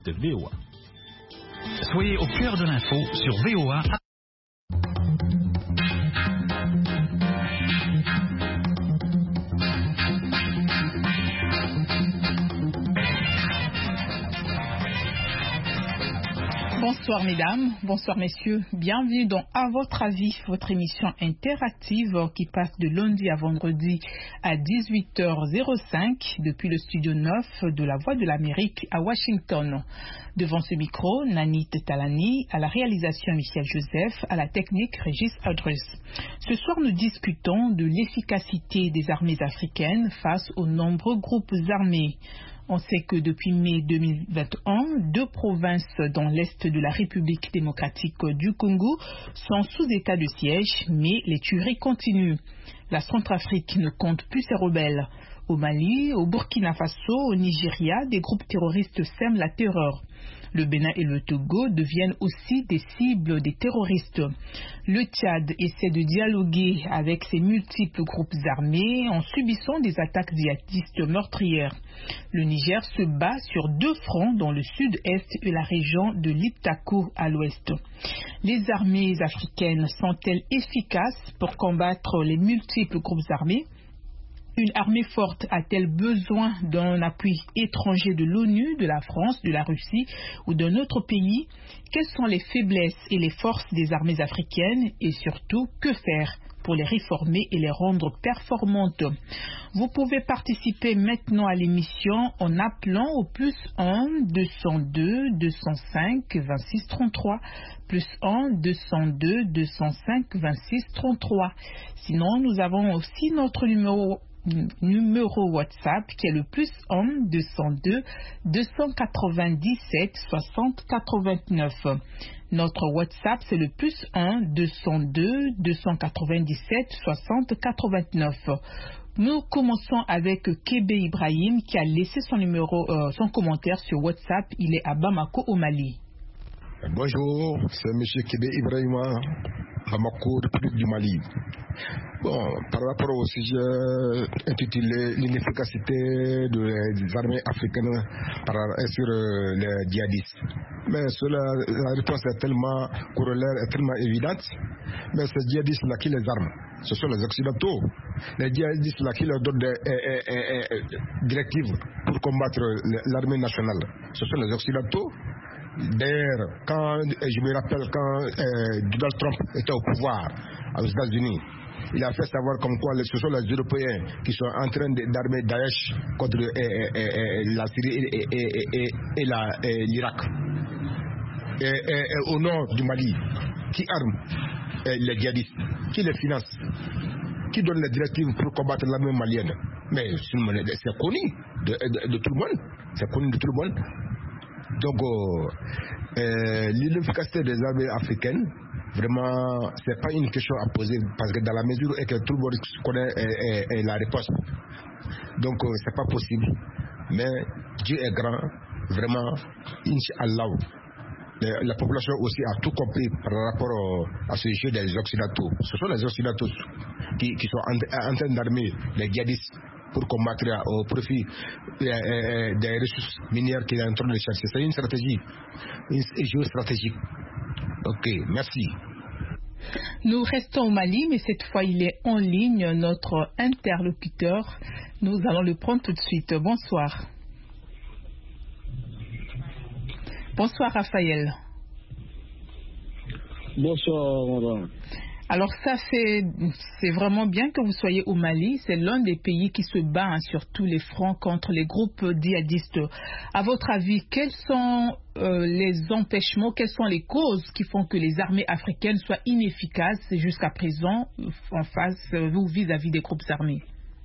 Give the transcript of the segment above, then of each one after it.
de VOA. Soyez au cœur de l'info sur VOA. Bonsoir mesdames, bonsoir messieurs, bienvenue dans À votre avis, votre émission interactive qui passe de lundi à vendredi à 18h05 depuis le studio 9 de la Voix de l'Amérique à Washington. Devant ce micro, Nanit Talani, à la réalisation Michel Joseph, à la technique Régis Audrus. Ce soir nous discutons de l'efficacité des armées africaines face aux nombreux groupes armés. On sait que depuis mai 2021, 2 provinces dans l'est de la République démocratique du Congo sont sous état de siège, mais les tueries continuent. La Centrafrique ne compte plus ses rebelles. Au Mali, au Burkina Faso, au Nigeria, des groupes terroristes sèment la terreur. Le Bénin et le Togo deviennent aussi des cibles des terroristes. Le Tchad essaie de dialoguer avec ces multiples groupes armés en subissant des attaques djihadistes meurtrières. Le Niger se bat sur 2 fronts dans le sud-est et la région de l'Iptako à l'ouest. Les armées africaines sont-elles efficaces pour combattre les multiples groupes armés ? Une armée forte a-t-elle besoin d'un appui étranger de l'ONU, de la France, de la Russie ou d'un autre pays ? Quelles sont les faiblesses et les forces des armées africaines et surtout, que faire pour les réformer et les rendre performantes? Vous pouvez participer maintenant à l'émission en appelant au plus 1 202 205 26 33 plus 1 202 205 26 33. Sinon, nous avons aussi notre numéro WhatsApp qui est le plus 1 202 297 60 89. Notre WhatsApp c'est le plus 1 202 297 60 89. Nous commençons avec Kébé Ibrahim qui a laissé son commentaire sur WhatsApp. Il est à Bamako au Mali. Bonjour, c'est M. Kébé Ibrahima, Bamako, République du Mali. Bon, par rapport au sujet intitulé l'inefficacité des armées africaines sur les djihadistes. Mais la réponse est tellement corollaire, est tellement évidente. Mais ces djihadistes-là qui les arment, ce sont les Occidentaux. Les djihadistes-là qui leur donnent des directives pour combattre l'armée nationale, ce sont les Occidentaux. D'ailleurs, je me rappelle quand Donald Trump était au pouvoir aux États-Unis, il a fait savoir comme quoi ce sont les Européens qui sont en train d'armer Daesh contre la Syrie et l'Irak. Et au nord du Mali, qui arme les djihadistes, qui les finance, qui donne les directives pour combattre l'armée malienne. Mais c'est connu de tout le monde. C'est connu de tout le monde. Donc, l'inefficacité des armées africaines, vraiment, ce n'est pas une question à poser parce que dans la mesure où tout le monde connaît la réponse. Donc, ce n'est pas possible. Mais Dieu est grand, vraiment, Inch'Allah. La population aussi a tout compris par rapport à ce jeu des Occidentaux. Ce sont les Occidentaux qui sont en train d'armer les djihadistes pour combattre au profit des ressources minières qu'il est en train de chercher. C'est une stratégie, une géostratégie. Ok, merci. Nous restons au Mali, mais cette fois il est en ligne, notre interlocuteur. Nous allons le prendre tout de suite. Bonsoir. Bonsoir Raphaël. Bonsoir madame. Alors c'est vraiment bien que vous soyez au Mali. C'est l'un des pays qui se bat sur tous les fronts contre les groupes djihadistes. À votre avis, quels sont les empêchements, quelles sont les causes qui font que les armées africaines soient inefficaces jusqu'à présent en face ou vis-à-vis des groupes armés?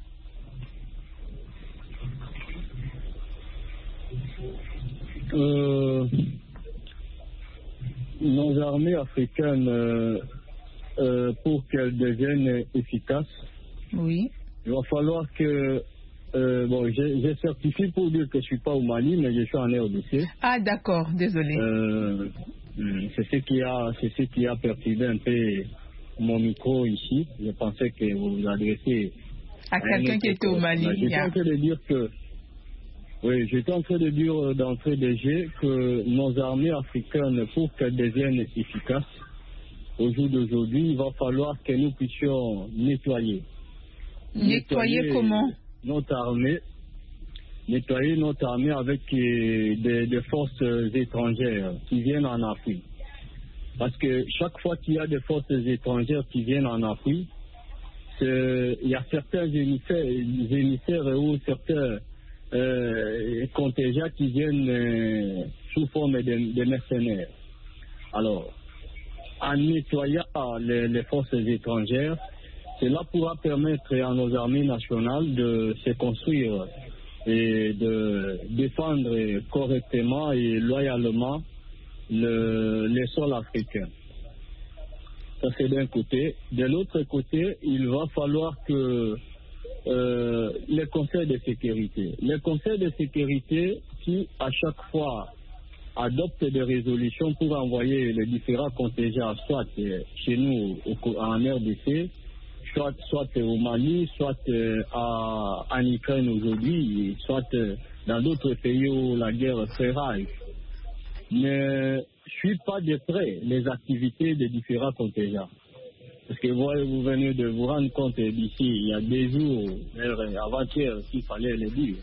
Nos armées africaines, pour qu'elles deviennent efficaces, oui, il va falloir que... j'ai certifié pour dire que je ne suis pas au Mali, mais je suis en RDC. Ah d'accord, désolé. C'est ce qui a perturbé un peu mon micro ici. Je pensais que vous vous adressez à quelqu'un qui était au Mali. J'ai tenté de dire que Oui, j'étais en train de dire d'entrée de jeu que nos armées africaines, pour qu'elles deviennent efficaces, au jour d'aujourd'hui, il va falloir que nous puissions nettoyer. Nettoyer comment? Notre armée. Nettoyer notre armée avec des forces étrangères qui viennent en Afrique. Parce que chaque fois qu'il y a des forces étrangères qui viennent en Afrique, il y a certains émissaires ou certains contingents qui viennent sous forme de mercenaires. Alors, en nettoyant les forces étrangères, cela pourra permettre à nos armées nationales de se construire et de défendre correctement et loyalement les sols africains. Ça, c'est d'un côté. De l'autre côté, il va falloir que les conseils de sécurité qui, à chaque fois, adoptent des résolutions pour envoyer les différents contingents, soit chez nous en RDC, soit au Mali, soit en Ukraine aujourd'hui, soit dans d'autres pays où la guerre fait rage. Ne suit pas de près les activités des différents contingents. Parce que vous venez de vous rendre compte d'ici, il y a 2 jours, avant-hier, qu'il fallait le dire,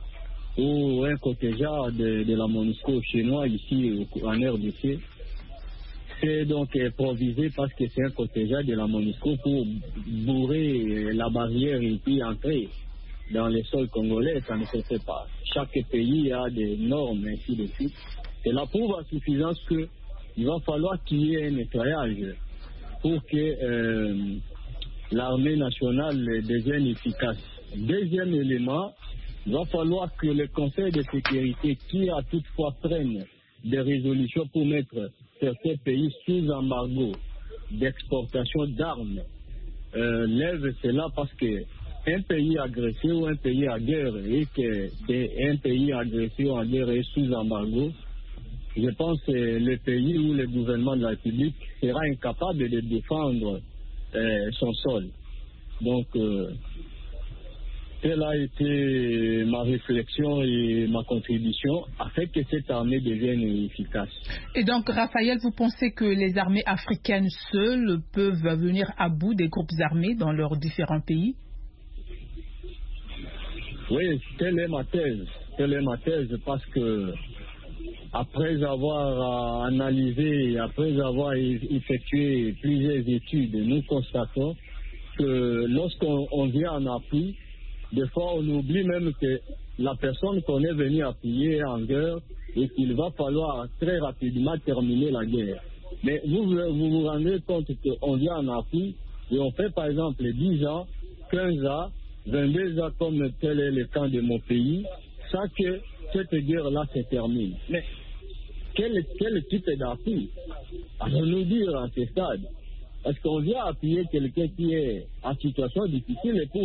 où un contingent de la MONUSCO chinois ici en RDC c'est donc improvisé parce que c'est un contingent de la MONUSCO pour bourrer la barrière et puis entrer dans les sols congolais. Ça ne se fait pas. Chaque pays a des normes, ainsi de suite. C'est la preuve à suffisance qu'il va falloir qu'il y ait un nettoyage pour que l'armée nationale devienne efficace. Deuxième élément, il va falloir que le Conseil de sécurité, qui a toutefois prenne des résolutions pour mettre certains pays sous embargo d'exportation d'armes, lève cela parce que un pays agressé ou un pays à guerre et qu'un pays agressé ou en guerre est sous embargo, je pense que le pays ou le gouvernement de la République sera incapable de défendre son sol. Donc, telle a été ma réflexion et ma contribution afin que cette armée devienne efficace. Et donc, Raphaël, vous pensez que les armées africaines seules peuvent venir à bout des groupes armés dans leurs différents pays? Oui, telle est ma thèse. Telle est ma thèse parce que après avoir analysé, après avoir effectué plusieurs études, nous constatons que lorsqu'on vient en appui, des fois on oublie même que la personne qu'on est venu appuyer est en guerre et qu'il va falloir très rapidement terminer la guerre. Mais vous vous rendez compte qu'on vient en appui et on fait par exemple 10 ans, 15 ans, 22 ans comme tel est le camp de mon pays, sans que cette guerre-là se termine. Mais quel type d'appui allons-nous dire à ce stade? Parce qu'on vient appuyer quelqu'un qui est en situation difficile pour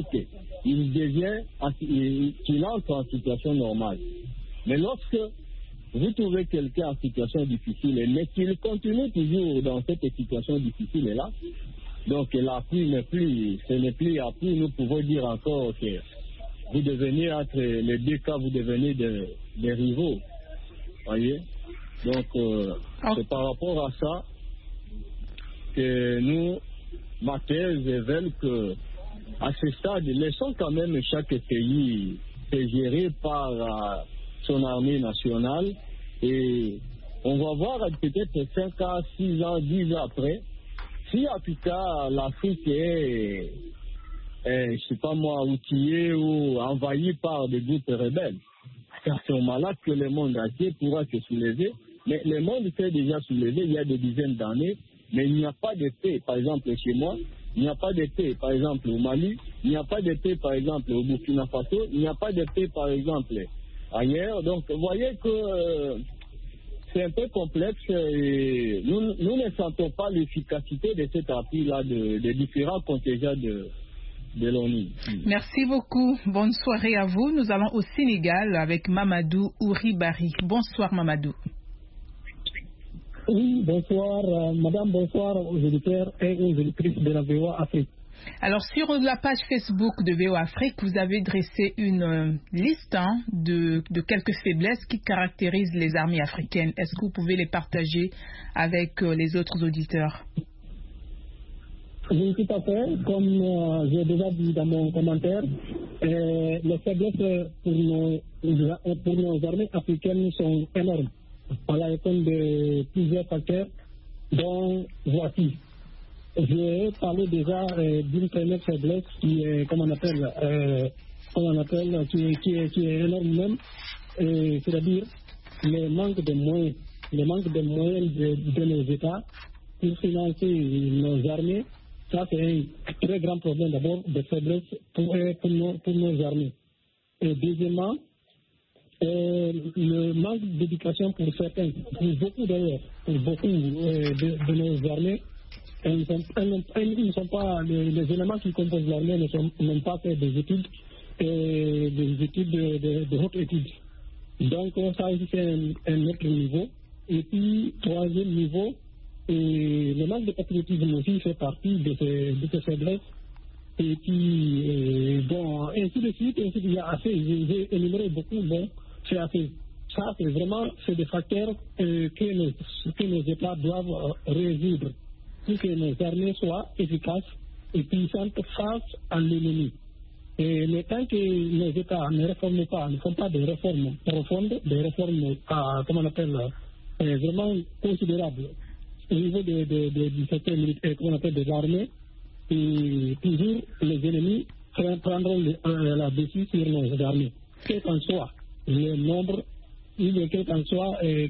qu'il entre en situation normale. Mais lorsque vous trouvez quelqu'un en situation difficile, mais qu'il continue toujours dans cette situation difficile-là, donc l'appui ce n'est plus appui, nous pouvons dire encore que vous devenez entre les deux cas, vous devenez des rivaux. Voyez? Donc, c'est par rapport à ça que nous, ma thèse veut que, à ce stade, laissons quand même chaque pays se gérer par son armée nationale et on va voir peut-être 5 ans, 6 ans, 10 ans après, si en tout cas l'Afrique est, je sais pas moi, outillée ou envahie par des groupes rebelles. C'est à ce moment-là que le monde entier pourra se soulever. Mais le monde s'est déjà soulevé il y a des dizaines d'années, mais il n'y a pas de paix, par exemple, chez moi. Il n'y a pas de paix, par exemple, au Mali. Il n'y a pas de paix, par exemple, au Burkina Faso. Il n'y a pas de paix, par exemple, ailleurs. Donc, vous voyez que c'est un peu complexe et nous ne sentons pas l'efficacité de cet appui-là des différents contingents de l'ONU. Merci beaucoup. Bonne soirée à vous. Nous allons au Sénégal avec Mamadou Ouribari. Bonsoir, Mamadou. Oui, bonsoir, madame, bonsoir aux auditeurs et aux auditrices de la VOA Afrique. Alors, sur la page Facebook de VOA Afrique, vous avez dressé une liste de quelques faiblesses qui caractérisent les armées africaines. Est-ce que vous pouvez les partager avec les autres auditeurs? Oui, tout à fait. Comme j'ai déjà dit dans mon commentaire, les faiblesses pour nos armées africaines sont énormes. On la répond de plusieurs facteurs, dont voici. J'ai parlé déjà d'une première faiblesse qui est, qui est énorme même, c'est-à-dire le manque de moyens. Le manque de moyens de nos États pour financer nos armées. Ça, c'est un très grand problème d'abord de faiblesse pour nos armées. Et deuxièmement, le manque d'éducation pour certains, pour beaucoup d'ailleurs, pour beaucoup de nos armées, ils ne sont pas, les éléments qui composent l'armée n'ont pas fait des études de haute étude. Donc ça c'est un autre niveau. Et puis troisième niveau, le manque de patriotisme aussi fait partie de ces faiblesses. Et puis bon, ainsi de suite, il y a assez, j'ai énuméré beaucoup, bon, c'est assez. Ça c'est vraiment des facteurs que nos États doivent résoudre pour que nos armées soient efficaces et puissantes face à l'ennemi. Mais tant que nos États ne réforment pas, ne font pas de réformes profondes, des réformes, vraiment considérables au niveau du secteur militaire, de l'armée, et toujours les ennemis prendront la dessus sur nos armées. Quel qu'en soit le nombre, quel qu'en soit, quel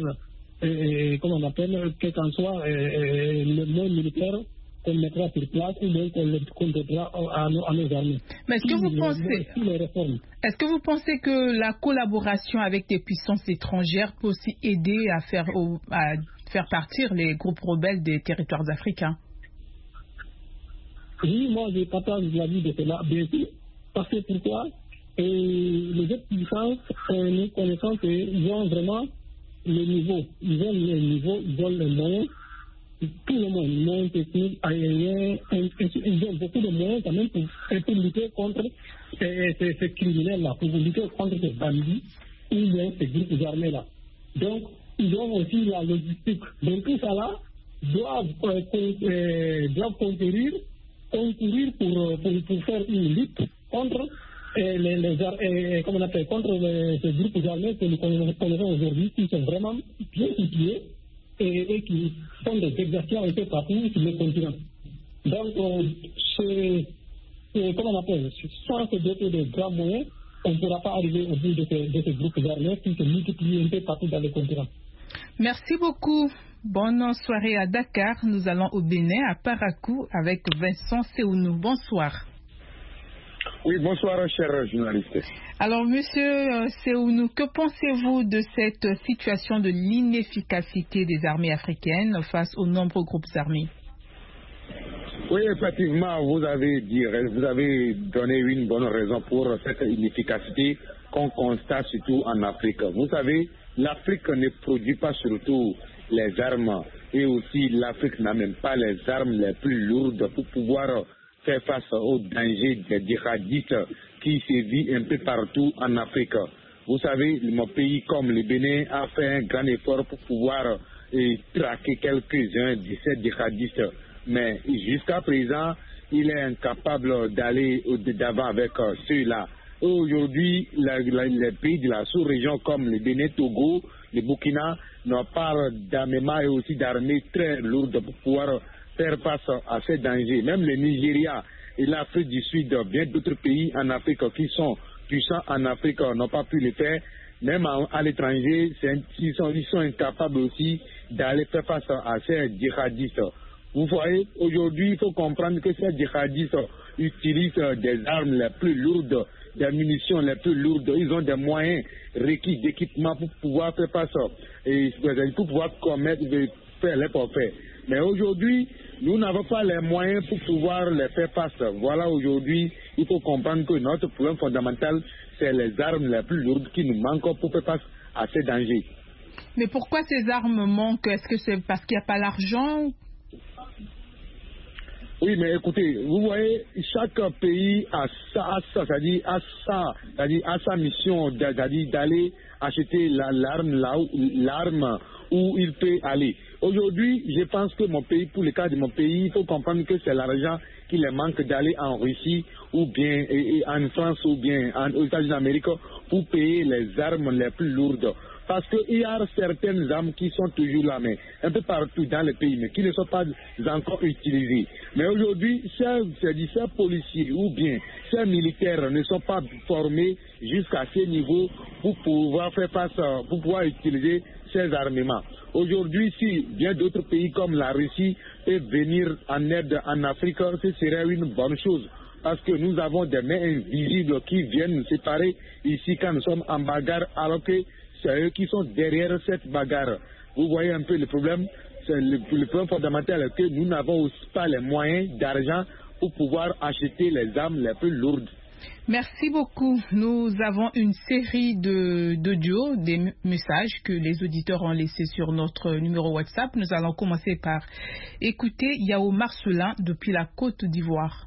qu'en soit le moyen militaire qu'on mettra sur place ou bien qu'on donnera à nos armées. Mais est-ce que vous pensez que la collaboration avec des puissances étrangères peut aussi aider à faire partir les groupes rebelles des territoires africains? Oui, moi je partage l'avis de cela, bien sûr. Parce que pourquoi? Les autres puissances, nous connaissons qu'ils ont vraiment le niveau. Ils ont les moyens, tous les moyens techniques, aériens, ils ont beaucoup de moyens quand même pour lutter contre ces criminels-là, pour lutter contre ces bandits ou bien ces groupes armés-là. Donc, ils ont aussi la logistique. Donc, tout ça là doivent concourir pour faire une lutte contre ces groupes armés que nous connaissons aujourd'hui, qui sont vraiment bien situés et qui font des exactions un peu partout sur le continent. Donc, sans se doter de grands moyens, on ne pourra pas arriver au bout de ces groupes armés qui se multiplient un peu partout dans le continent. Merci beaucoup. Bonne soirée à Dakar. Nous allons au Bénin, à Parakou, avec Vincent Seounou. Bonsoir. Oui, bonsoir, cher journaliste. Alors, monsieur Seounou, que pensez-vous de cette situation de l'inefficacité des armées africaines face aux nombreux groupes armés? Oui, effectivement, vous avez donné une bonne raison pour cette inefficacité qu'on constate surtout en Afrique. Vous savez, l'Afrique ne produit pas surtout les armes et aussi l'Afrique n'a même pas les armes les plus lourdes pour pouvoir faire face aux dangers des djihadistes qui sévissent un peu partout en Afrique. Vous savez, mon pays comme le Bénin a fait un grand effort pour pouvoir traquer quelques-uns de ces djihadistes. Mais jusqu'à présent, il est incapable d'aller d'avant avec ceux-là. Aujourd'hui, les pays de la sous-région comme le Bénin, Togo, le Burkina n'ont pas d'armement et aussi d'armées très lourdes pour pouvoir faire face à ces dangers. Même le Nigeria et l'Afrique du Sud, bien d'autres pays en Afrique qui sont puissants en Afrique n'ont pas pu le faire. Même à l'étranger, ils sont incapables aussi d'aller faire face à ces djihadistes. Vous voyez, aujourd'hui, il faut comprendre que ces djihadistes utilisent des armes les plus lourdes, des munitions les plus lourdes. Ils ont des moyens requis d'équipement pour pouvoir faire face et pour pouvoir faire les forfaits. Mais aujourd'hui, nous n'avons pas les moyens pour pouvoir les faire face. Voilà, aujourd'hui, il faut comprendre que notre problème fondamental, c'est les armes les plus lourdes qui nous manquent pour faire face à ces dangers. Mais pourquoi ces armes manquent? Est-ce que c'est parce qu'il n'y a pas l'argent? Oui, mais écoutez, vous voyez, chaque pays a c'est-à-dire a sa mission, c'est-à-dire d'aller acheter l'arme où il peut aller. Aujourd'hui, je pense que mon pays, pour le cas de mon pays, il faut comprendre que c'est l'argent qui leur manque d'aller en Russie ou bien en France ou bien aux États-Unis d'Amérique pour payer les armes les plus lourdes. Parce qu'il y a certaines armes qui sont toujours là, mais un peu partout dans le pays, mais qui ne sont pas encore utilisées. Mais aujourd'hui, ces policiers ou bien ces militaires ne sont pas formés jusqu'à ce niveau pour pouvoir faire face, pour pouvoir utiliser ces armements. Aujourd'hui, si bien d'autres pays comme la Russie peuvent venir en aide en Afrique, ce serait une bonne chose. Parce que nous avons des mains invisibles qui viennent nous séparer ici quand nous sommes en bagarre, alors que c'est eux qui sont derrière cette bagarre. Vous voyez un peu le problème. C'est le problème fondamental est que nous n'avons aussi pas les moyens d'argent pour pouvoir acheter les armes les plus lourdes. Merci beaucoup. Nous avons une série d'audios, des messages que les auditeurs ont laissés sur notre numéro WhatsApp. Nous allons commencer par écouter Yao Marcelin depuis la Côte d'Ivoire.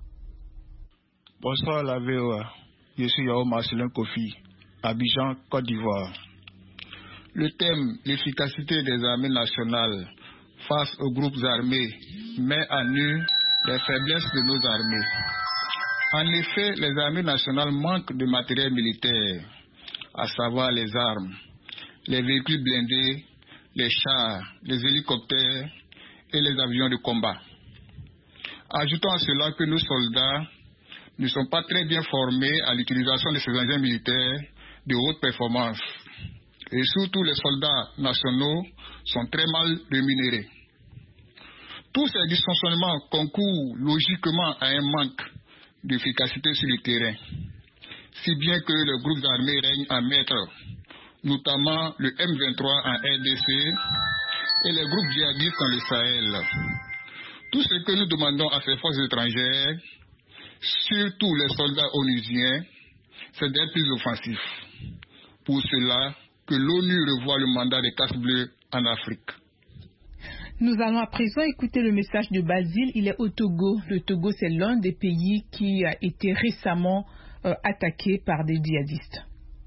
Bonsoir la VOA. Je suis Yao Marcelin Kofi, Abidjan, Côte d'Ivoire. Le thème, l'efficacité des armées nationales face aux groupes armés, met à nu les faiblesses de nos armées. En effet, les armées nationales manquent de matériel militaire, à savoir les armes, les véhicules blindés, les chars, les hélicoptères et les avions de combat. Ajoutons à cela que nos soldats ne sont pas très bien formés à l'utilisation de ces engins militaires de haute performance. Et surtout, les soldats nationaux sont très mal rémunérés. Tous ces dysfonctionnements concourent logiquement à un manque d'efficacité sur le terrain, si bien que les groupes armés règnent en maître, notamment le M23 en RDC et les groupes djihadistes dans le Sahel. Tout ce que nous demandons à ces forces étrangères, surtout les soldats onusiens, c'est d'être plus offensifs. Pour cela, que l'ONU revoie le mandat des casques bleus en Afrique. Nous allons à présent écouter le message de Basile. Il est au Togo. Le Togo, c'est l'un des pays qui a été récemment attaqué par des djihadistes.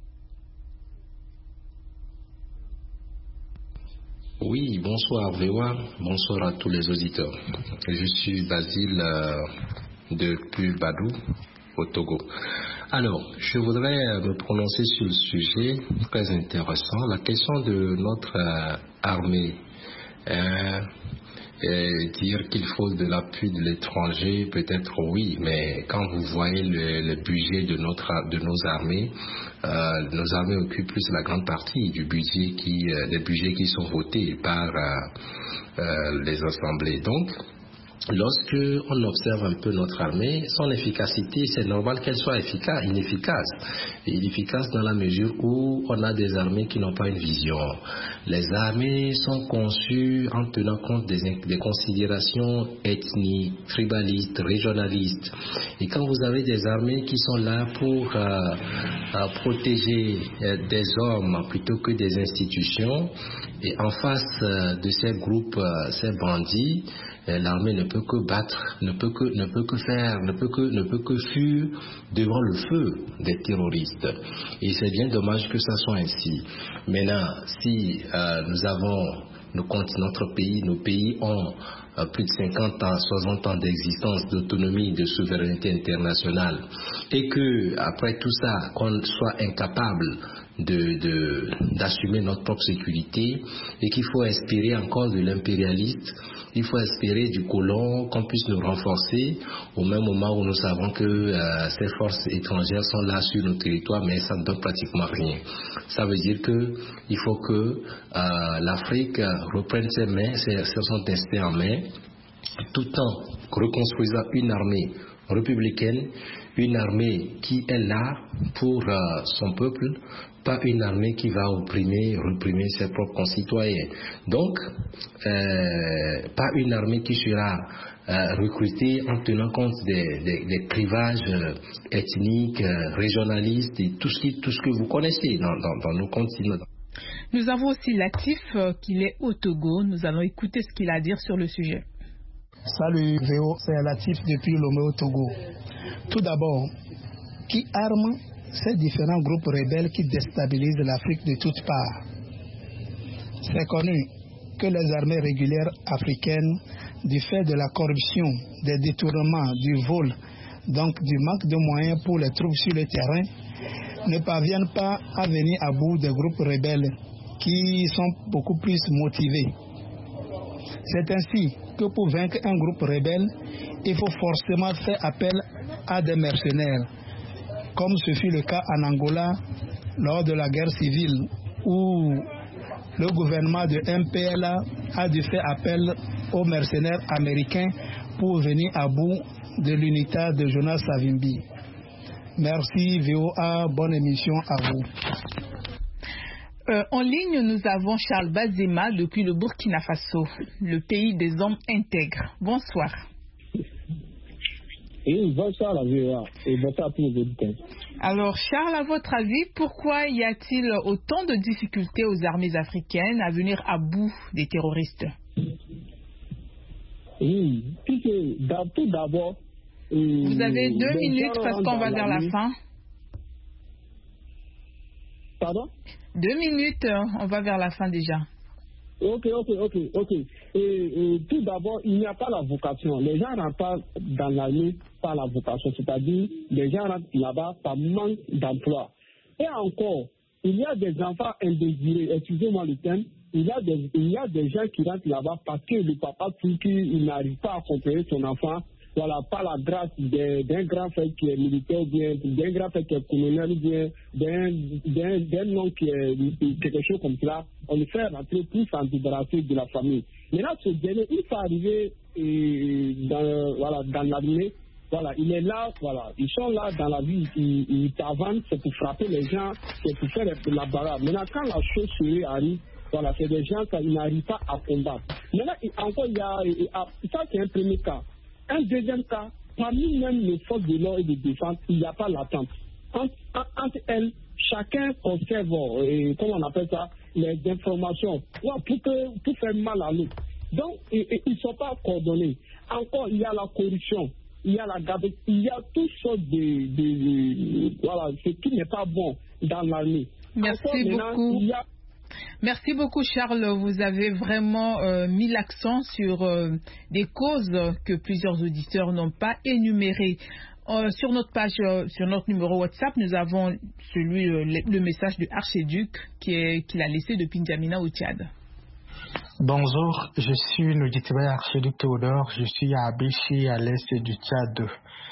Oui, bonsoir VOA, bonsoir à tous les auditeurs. Je suis Basile depuis Badou, au Togo. Alors, je voudrais me prononcer sur le sujet très intéressant, la question de notre armée. Dire qu'il faut de l'appui de l'étranger, peut-être oui, mais quand vous voyez le budget de nos armées occupent plus la grande partie du budget des budgets qui sont votés par les assemblées. Donc, lorsque on observe un peu notre armée, son efficacité, c'est normal qu'elle soit inefficace. Et inefficace dans la mesure où on a des armées qui n'ont pas une vision. Les armées sont conçues en tenant compte des considérations ethniques, tribalistes, régionalistes. Et quand vous avez des armées qui sont là pour protéger des hommes plutôt que des institutions, et en face de ces groupes, ces bandits, l'armée ne peut que battre, ne peut que fuir devant le feu des terroristes. Et c'est bien dommage que ça soit ainsi. Maintenant, si notre pays, nos pays ont plus de 50 ans, 60 ans d'existence, d'autonomie, de souveraineté internationale, et que après tout ça, qu'on soit incapable d'assumer notre propre sécurité, et qu'il faut espérer encore de l'impérialiste, il faut espérer du colon qu'on puisse nous renforcer au même moment où nous savons que ces forces étrangères sont là sur nos territoires, mais ça ne donne pratiquement rien. Ça veut dire qu'il faut que l'Afrique reprenne son destin en main, tout en reconstruisant une armée républicaine, une armée qui est là pour son peuple, pas une armée qui va reprimer ses propres concitoyens. Donc, pas une armée qui sera recrutée en tenant compte des clivages ethniques, régionalistes et tout ce que vous connaissez dans nos continents. Nous avons aussi Latif, qui est au Togo. Nous allons écouter ce qu'il a à dire sur le sujet. Salut VO, c'est Latif depuis Lomé au Togo. Tout d'abord, qui arme ces différents groupes rebelles qui déstabilisent l'Afrique de toutes parts? C'est connu que les armées régulières africaines, du fait de la corruption, des détournements, du vol, donc du manque de moyens pour les troupes sur le terrain, ne parviennent pas à venir à bout des groupes rebelles qui sont beaucoup plus motivés. C'est ainsi que pour vaincre un groupe rebelle, il faut forcément faire appel à des mercenaires, comme ce fut le cas en Angola lors de la guerre civile, où le gouvernement de MPLA a dû faire appel aux mercenaires américains pour venir à bout de l'unité de Jonas Savimbi. Merci VOA, bonne émission à vous. En ligne, nous avons Charles Bazema depuis le Burkina Faso, le pays des hommes intègres. Bonsoir. Et bonsoir la VOA et bonsoir à tous les auditeurs. Alors Charles, à votre avis, pourquoi y a-t-il autant de difficultés aux armées africaines à venir à bout des terroristes? Oui, tout d'abord... Vous avez 2 minutes parce qu'on va vers la fin. Pardon? 2 minutes, on va vers la fin déjà. Ok. Et tout d'abord, il n'y a pas la vocation. Les gens ne rentrent pas dans l'armée par la vocation, c'est-à-dire les gens rentrent là-bas par manque d'emploi. Et encore, il y a des enfants indésirés, excusez-moi le terme, il y a des gens qui rentrent là-bas parce que le papa il n'arrive pas à contrôler son enfant. Voilà, par la grâce d'un grand frère qui est militaire, ou bien d'un grand frère qui est colonel, ou bien d'un nom qui est quelque chose comme cela, on le fait rentrer pour s'en débarrasser de la famille. Maintenant, ce dernier, il faut arriver dans l'armée. Voilà, il est là, voilà, ils sont là dans la vie, ils t'avancent, c'est pour frapper les gens, c'est pour faire la bagarre. Maintenant, quand la chose arrive, voilà, c'est des gens qui n'arrivent pas à combattre. Maintenant, encore, ça c'est un premier cas. Un deuxième cas, parmi même les forces de l'ordre et de défense, il n'y a pas l'attente. Entre elles, chacun conserve, comment on appelle ça, les informations pour faire mal à l'autre. Donc, ils ne sont pas coordonnés. Encore, il y a la corruption, il y a la gabette, il y a toutes sortes voilà, ce qui n'est pas bon dans l'armée. Merci beaucoup. Merci beaucoup Charles, vous avez vraiment mis l'accent sur des causes que plusieurs auditeurs n'ont pas énumérées. Sur notre page, sur notre numéro WhatsApp, nous avons le message de Archiduc qu'il a laissé depuis N'Djamena au Tchad. Bonjour, je suis l'auditeur Archiduc Théodore, je suis à Abéché à l'est du Tchad.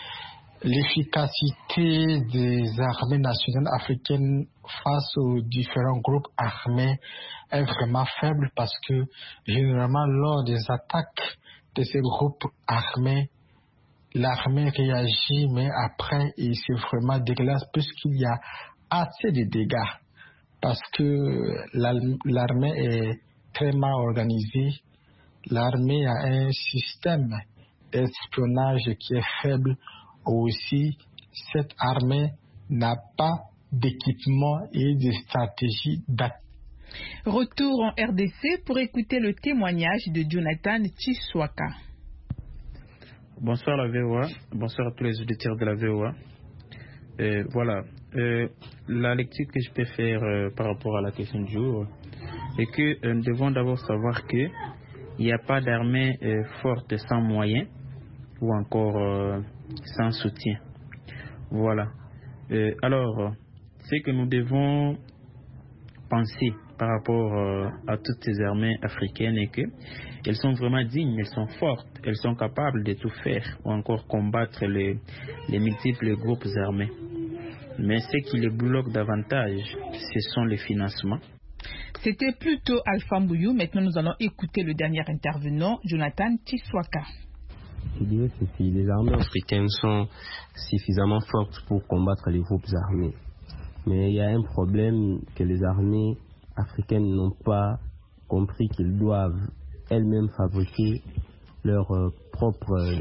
L'efficacité des armées nationales africaines face aux différents groupes armés est vraiment faible parce que généralement lors des attaques de ces groupes armés, l'armée réagit mais après c'est vraiment dégueulasse puisqu'il y a assez de dégâts parce que l'armée est très mal organisée. L'armée a un système d'espionnage qui est faible. Aussi, cette armée n'a pas d'équipement et de stratégie d'attaque. Retour en RDC pour écouter le témoignage de Jonathan Tshiswaka. Bonsoir la VOA, bonsoir à tous les auditeurs de la VOA. Voilà, la lecture que je peux faire par rapport à la question du jour est que nous devons d'abord savoir qu'il n'y a pas d'armée forte sans moyens ou encore sans soutien. Voilà. Alors, ce que nous devons penser par rapport à toutes ces armées africaines est qu'elles sont vraiment dignes, elles sont fortes, elles sont capables de tout faire ou encore combattre les multiples groupes armés. Mais ce qui les bloque davantage, ce sont les financements. C'était plutôt Alpha Mbouyou. Maintenant, nous allons écouter le dernier intervenant, Jonathan Tshiswaka. Je dirais que si les armées africaines sont suffisamment fortes pour combattre les groupes armés, mais il y a un problème que les armées africaines n'ont pas compris qu'ils doivent elles-mêmes fabriquer leurs propres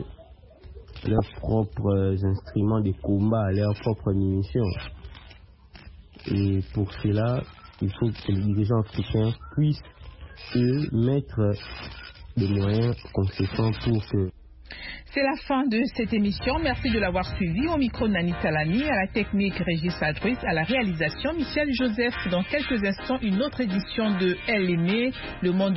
instruments de combat, leurs propres munitions. Et pour cela, il faut que les dirigeants africains puissent, eux, mettre des moyens conséquents pour que C'est la fin de cette émission. Merci de l'avoir suivi. Au micro, Nani Talani, à la technique, Régis Adruis, à la réalisation, Michel Joseph. Dans quelques instants, une autre édition de Elle Aimée, le monde